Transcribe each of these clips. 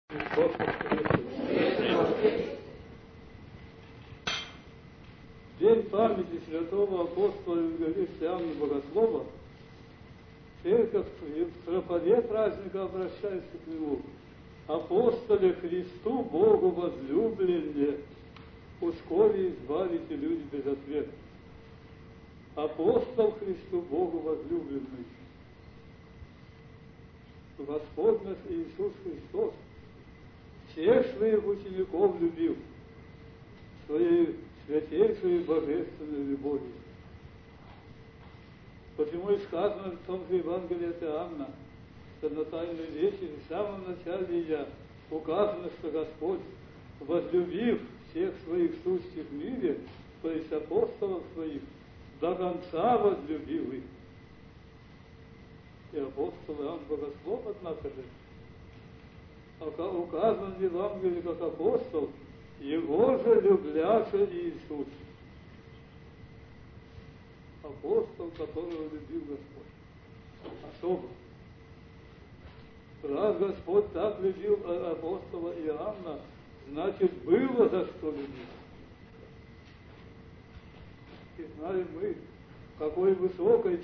День памяти святого апостола евангелиста Иоанна Богослова, церковь в тропаре праздника обращается к нему: апостоле Христу, Богу возлюбленные, ускори избавите люди безответных. Апостол Христу, Богу возлюбленный. Господь наш Иисус Христос всех своих учеников любил своей святейшей божественной любовью. Почему и сказано в том же Евангелии от Иоанна, что на Тайной вечере в самом начале я указано, что Господь, возлюбив всех своих сущих в мире, то есть апостолов своих, до конца возлюбил их. И апостол Иоанн Богослов, однако же, указан в Евангелии как апостол, его же любляша Иисус. Апостол, которого любил Господь. Особо. Раз Господь так любил апостола Иоанна, значит, было за что любить. И знаем мы, какой высокой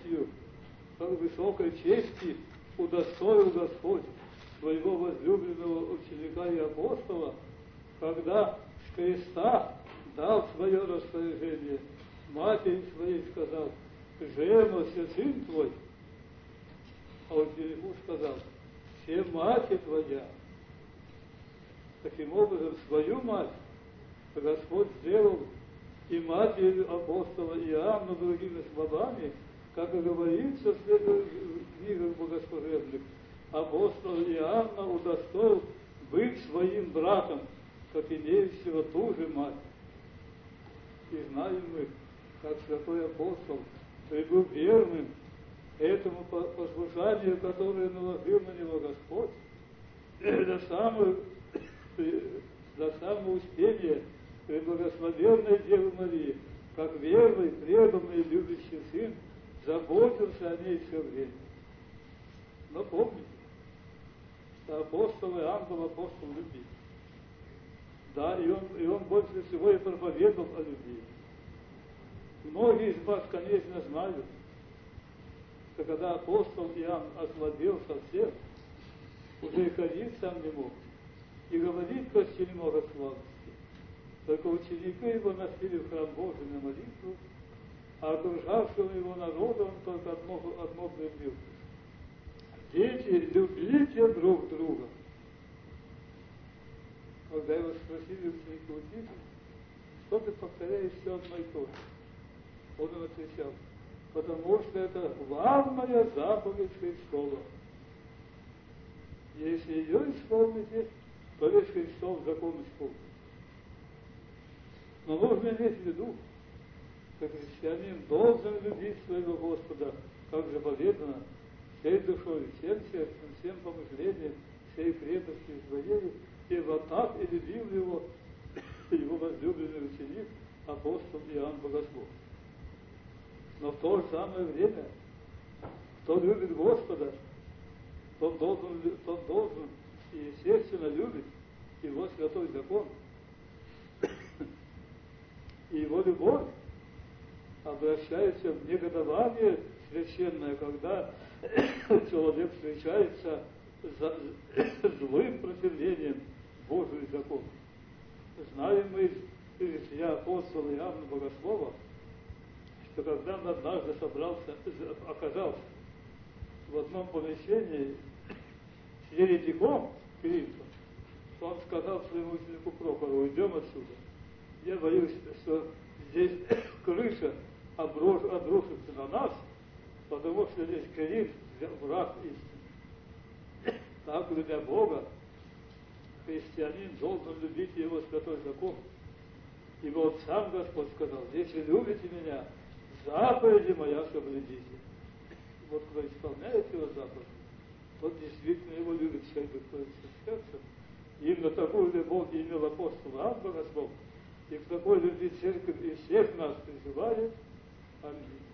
чести удостоил Господь своего возлюбленного ученика и апостола, когда с креста дал свое распоряжение, матери своей сказал: «Женился сын твой», а ученику сказал: «Все мать твоя». Таким образом, свою мать Господь сделал и матерью апостола Иоанна, другими словами, как и говорится в книгах богослужебных, апостол Иоанна удостоил быть своим братом, как имеющего ту же мать. И знаем мы, как святой апостол был верным этому послушанию, которое наложил на него Господь, до самого успения благословенной Девы Марии, как верный, преданный, любящий сын, заботился о ней все время. Но помните, что апостол Иоанн был апостол любви. Да, и он больше всего и проповедовал о любви. Многие из вас, конечно, знают, что когда апостол Иоанн ослабел совсем, уже и ходить сам не мог, и говорить почти не мог от слабости. Только ученики его носили в храм Божий на молитву, а окружавшего его народа он только одно привил: «Дети, любите друг друга». Когда его спросили ученики: «Учитель, что ты повторяешь все одно и то же?» Он им отвечал: «Потому что это главная заповедь Христова. Если ее исполните, то весь Христов закон исполнит». Но нужно иметь в виду, что христианин должен любить своего Господа, как заповедано, всей душой, всем сердцем, всем помышлением, всей крепостью своей, и вот так и любил его возлюбленный ученик, апостол Иоанн Богослов. Но в то же самое время, кто любит Господа, тот должен и естественно любит его святой закон. И его любовь обращается в негодование священное, когда человек встречается с злым противлением Божию закону. Знаем мы из жития апостола Иоанна Богослова, что когда он однажды оказался в одном помещении с еретиком Филиппом, то он сказал своему ученику Прохору: «Уйдем отсюда. Я боюсь, что здесь крыша обрушится на нас, потому что здесь Кирилл, враг истины». Так, любя Бога, христианин должен любить его святой закон. И вот сам Господь сказал: «Если любите меня, заповеди моя соблюдите». Вот кто исполняет его заповеди, тот действительно его любит всей душой, всем сердцем. И именно такую любовь имел апостол Иоанн Богослов, и к такой любви церковь и всех нас призывает. Аминь.